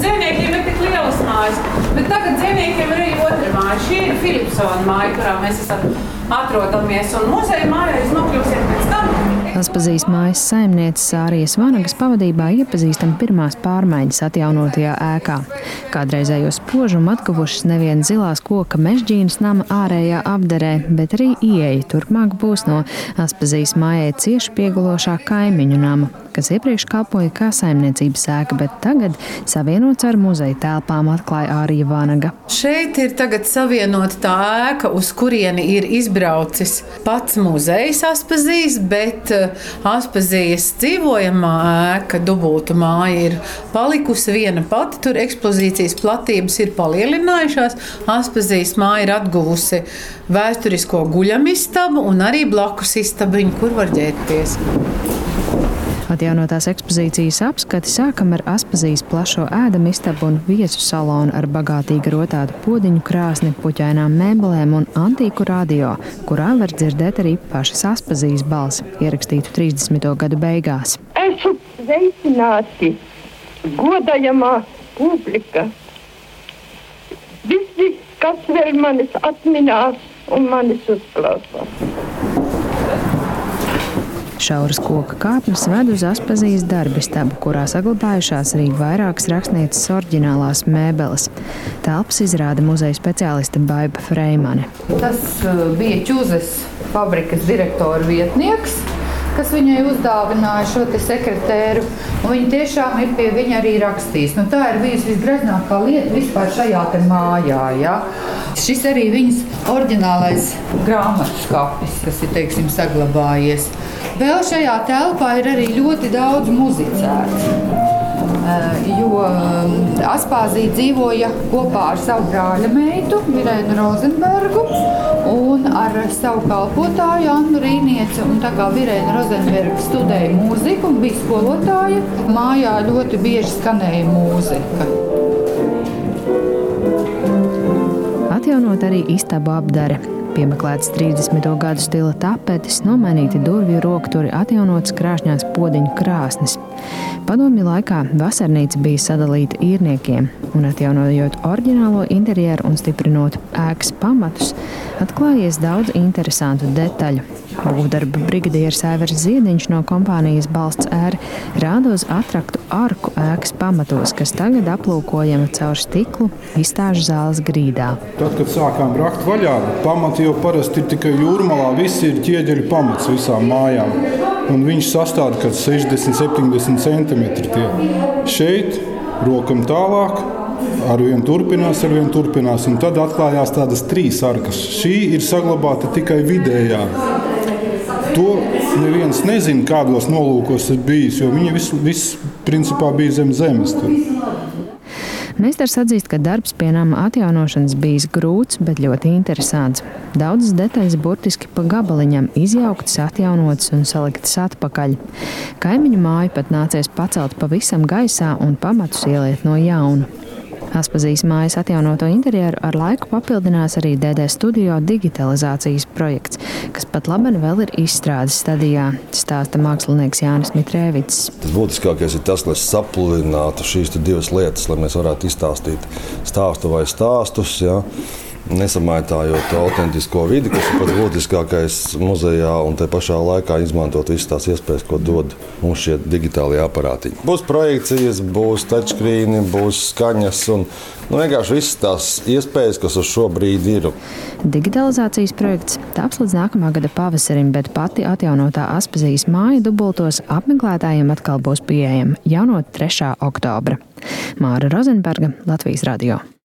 dzīvniekiem ir tik lielas mājas, bet tagad dzīvniekiem ir arī otra māja. Šī ir Filipsona māja, kurā mēs atrodamies, un muzeja mājā jūs nokļūsiet pēc tam. Aspazijas mājas saimnieces Ārijas Vanagas pavadībā iepazīstam pirmās pārmaiņas atjaunotajā ēkā. Kādreizējo spožumu atguvušas nevien zilās koka mežģīnas nama ārējā apdarē, bet arī ieeja turpmāk būs no Aspazijas mājai cieši piegulošā kaimiņu nama, kas iepriekš kalpoja kā saimniecības ēka, bet tagad savienots ar muzeja telpām, atklāja Ārija Vanaga. Šeit ir tagad savienota tā ēka, uz kurieni ir izbraucis pats muzejs Aspazijas, bet Aspazijas dzīvojamā ēka, dubultu māja, ir palikusi viena pati. Tur ekspozīcijas platības ir palielinājušās. Aspazijas māja ir atguvusi vēsturisko guļamistabu un arī blakus istabiņu, kur var ģērbties. Atjaunotās ekspozīcijas apskati sākam ar Aspazijas plašo ēdamistabu un viesu salonu ar bagātīgi rotātu podiņu krāsni, puķainām mēbelēm un antīku radio, kurā var dzirdēt arī pašas Aspazijas balsi, ierakstītu 30. gadu beigās. Esmu sveicināti, godājamā publika. Visi, kas vēl manis atminās un manis uzklausās. Šauras koka kāpnes ved uz Aspazijas darbistabu, kurā saglabājušās arī vairākas rakstnieces oriģinālās mēbeles. Telpas izrāda muzeja speciāliste Baiba Freimane. Tas bija Čuzes fabrikas direktora vietnieks, kas viņai uzdāvināja šo te sekretēru, un viņa tiešām ir pie viņa arī rakstījis. Tā ir bijusi visgreznākā lieta vispār šajā te mājā, ja? Šis arī viņas oriģinālais grāmatu skapis, kas ir, teiksim, saglabājies. Vēl šajā telpā ir arī ļoti daudz muzicēts, jo Aspazija dzīvoja kopā ar savu brāļa meitu, Irēnu Rozenbergu, un ar savu kalpotāju Annu Rīnieci. Un tā kā Irēna Rozenberga studēja mūziku un bija skolotāja, mājā ļoti bieži skanēja mūzika. Atjaunot arī istabu apdare. Piemeklēts 30. gadu stila tapetes, nomainīti durvju rokturi, atjaunotas krāšņās podiņu krāsnes. Padomju laikā vasarnīca bija sadalīta īrniekiem, un atjaunojot oriģinālo interjeru un stiprinot ēkas pamatus, atklājies daudz interesantu detaļu. Būvdarba brigadieris Aivars Ziediņš no kompānijas Balsts Ēra rāda uz atraktu arku ēkas pamatos, kas tagad aplūkojama caur stiklu izstāžu zāles grīdā. Tad, kad sākām rakt vaļā, pamati jau parasti ir tikai jūrmalā, visi ir ķieģeļu pamats visām mājām. Un viņš sastāv kaut 60-70 centimetri tie. Šeit rokam tālāk, arvien turpinās, un tad atklājās tādas 3 arkas. Šī ir saglabāta tikai vidējā. To neviens nezina, kādos nolūkos ir bijis, jo viņa viss principā bija zem zemes. Meistars atzīst, ka darbs pie nama atjaunošanas bijis grūts, bet ļoti interesants. Daudzas detaļas burtiski pa gabaliņam izjauktas, atjaunotas un saliktas atpakaļ. Kaimiņu māju pat nācies pacelt pavisam gaisā un pamatus ieliet no jauna. Aspazijas mājas atjaunoto interjeru ar laiku papildinās arī DD Studio digitalizācijas projekts, kas pat labi vēl ir izstrādes stadijā, stāsta mākslinieks Jānis Mitrēvics. Būtiskākais ir tas, lai sapludinātu šīs 2 lietas, lai mēs varētu izstāstīt stāstu vai stāstus, ja? Nesamaitājot to autentisko vidi, kas ir pats būtiskākais muzejā, un te pašā laikā izmantot visas tās iespējas, ko dod mums šie digitālie aparātiņi. Būs projekcijas, būs touchscreeni, būs skaņas un vienkārši visas tās iespējas, kas uz šo brīdi ir. Digitalizācijas projekts taps līdz nākamā gada pavasarim, bet pati atjaunotā Aspazijas māja dubultos apmeklētājiem atkal būs pieejama jau no 3. oktobra. Māra Rozenberga, Latvijas radio.